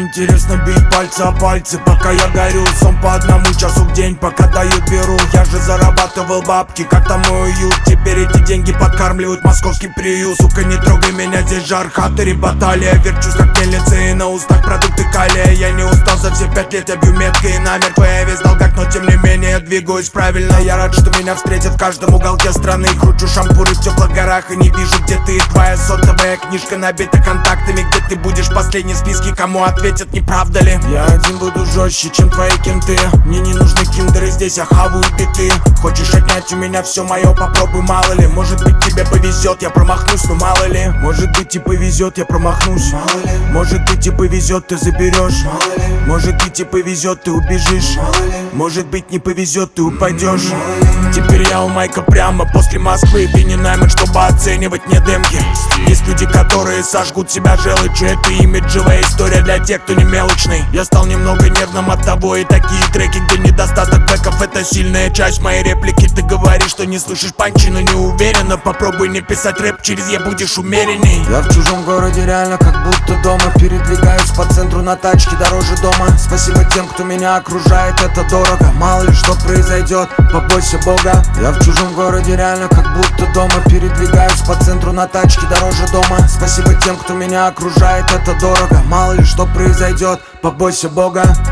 интересно бить пальцы о пальцы, пока я горю. Сон по одному часу в день, пока дают беру. Я же зарабатывал бабки, как там мой уют. Теперь эти деньги подкармливают московский приют. Сука, не трогай меня, здесь жар, хатери, баталия. Верчусь как мельница и на устах продукты калия. Я не устал за все 5 лет, я бью метко и намертво. Я весь в долгах, но тем не менее я двигаюсь правильно. Я рад, что меня встретят в каждом уголке страны. Кручу шампуры в теплых горах и не вижу, где ты. Твоя сотовая книжка набита контактами, где ты будешь последний в списке, кому ответят, не правда ли? Я один буду жестче, чем твои кенты. Мне не нужны киндеры, здесь я хаваю биты. Хочешь отнять у меня все мое, попробуй, мало ли. Может быть тебе повезет, я промахнусь, но мало ли. Может быть тебе повезет, я промахнусь, мало ли. Может быть тебе повезет, ты заберешь, мало ли. Может быть тебе повезет, ты убежишь, мало ли. Может быть не повезет, ты упадешь. Теперь я у Майка прямо после Москвы. Ты не наймет, чтобы оценивать мне демки. Есть люди, которые сожгут себя желчью. Это имиджевая история для тех, кто не мелочный. Я стал немного нервным от того, и такие треки, где недостаток бэков, это сильная часть моей реплики. Ты говоришь, что не слышишь панчи, но не уверенно. Попробуй не писать рэп через «я», будешь умеренней. Я в чужом городе реально как будто дома. Передвигаюсь по центру на тачке дороже дома. Спасибо тем, кто меня окружает, это дорого. Мало ли что произойдет, побойся Бога. Я в чужом городе реально как будто дома. Передвигаюсь по центру на тачке дороже дома. Спасибо тем, кто меня окружает, это дорого. Мало ли что произойдет, побойся Бога.